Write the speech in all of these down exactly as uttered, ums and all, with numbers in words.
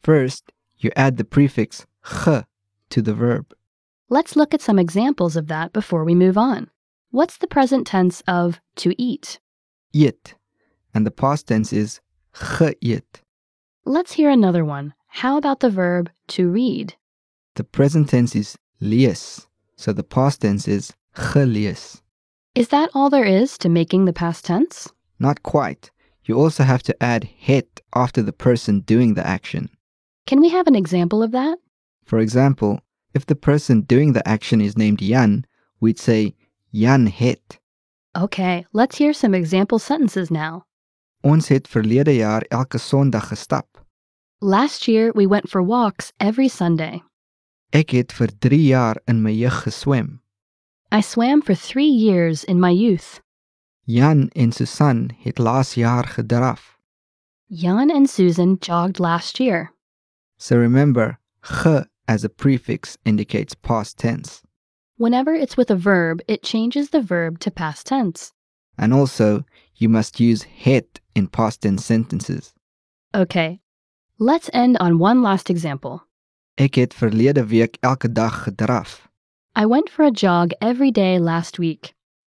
First, you add the prefix ge to the verb. Let's look at some examples of that before we move on. What's the present tense of to eat? Eet. And the past tense is geëet. Let's hear another one. How about the verb to read? The present tense is lees, so the past tense is gelees. Is that all there is to making the past tense? Not quite. You also have to add het after the person doing the action. Can we have an example of that? For example, if the person doing the action is named Jan, we'd say Jan het. Okay, let's hear some example sentences now. Ons het verlede jaar elke Sondag gestap. Last year, we went for walks every Sunday. Ek het vir drie jaar in my jeug geswem. I swam for three years in my youth. Jan en Susan het laas jaar gedraf. Jan and Susan jogged last year. So remember, ge as a prefix indicates past tense. Whenever it's with a verb, it changes the verb to past tense. And also, you must use het in past tense sentences. Okay, let's end on one last example. Ek het verlede week elke dag gedraf. I went for a jog every day last week.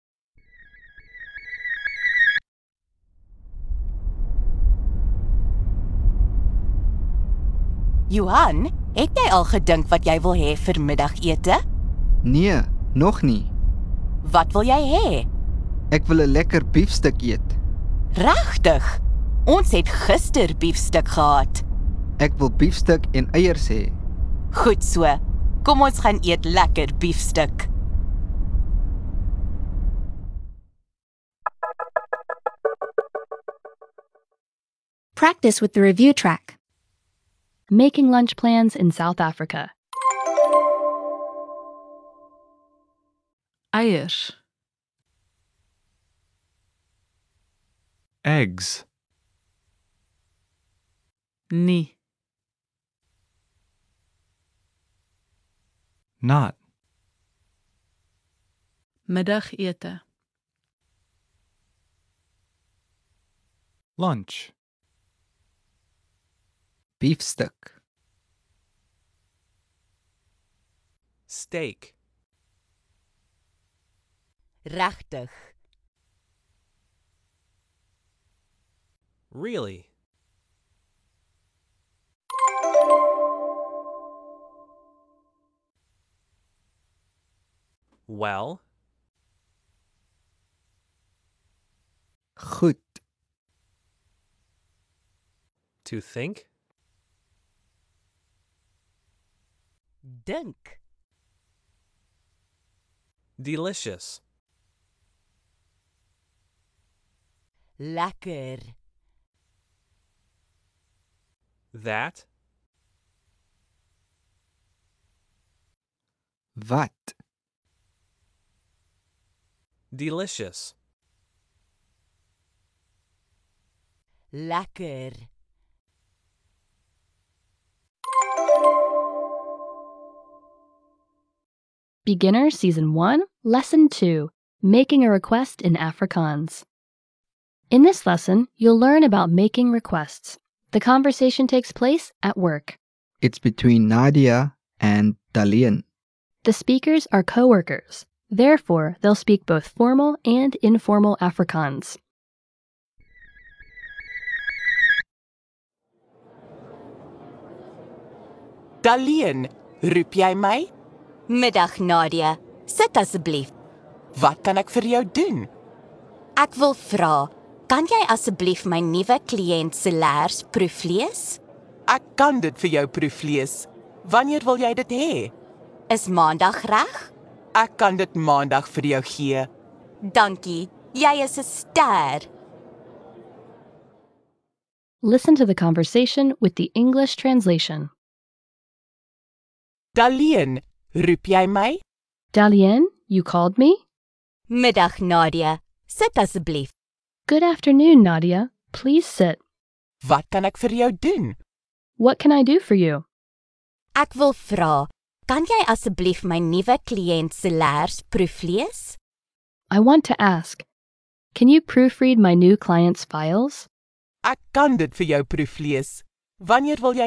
Johan, het jy al gedink wat jy wil hê vir middagete? Nee, nog nie. Wat wil jy hê? Ek wil 'n lekker biefstuk eet. Regtig? Ons het gister biefstuk gehad. Ek wil biefstuk en eiers hê. Goed so. Kom ons gaan eet lekker biefstuk. Practice with the review track. Making lunch plans in South Africa. Eiers. Eggs. Nee. Not. Middagete. Lunch. Biefstuk. Steak. Regtig. Really? Well? Goed. To think? Dink. Delicious. Lekker. That? Wat? Delicious. Lekker. Beginner Season one, Lesson two, Making a Request in Afrikaans. In this lesson, you'll learn about making requests. The conversation takes place at work. It's between Nadia and Dalian. The speakers are co-workers. Therefore, they'll speak both formal and informal Afrikaans. Dalian, roep jy my? Middag, Nadia. Sit asseblief. Wat kan ek vir jou doen? Ek wil vra, kan jy asseblief my nuwe kliënt se leers proeflees? Ek kan dit vir jou proeflees. Wanneer wil jy dit hê? Is Maandag reg? Ek kan dit Maandag vir jou gee. Dankie. Jy is 'n ster. Listen to the conversation with the English translation. Dalian, roep jy my? Dalian, you called me? Middag, Nadia. Sit asseblief. Good afternoon, Nadia. Please sit. Wat kan ek vir jou doen? What can I do for you? Ek wil vra, kan jy asseblief my nuwe kliënt se leers proeflees? I want to ask, can you proofread my new client's files? Ek kan dit vir jou proeflees. Wanneer wil jy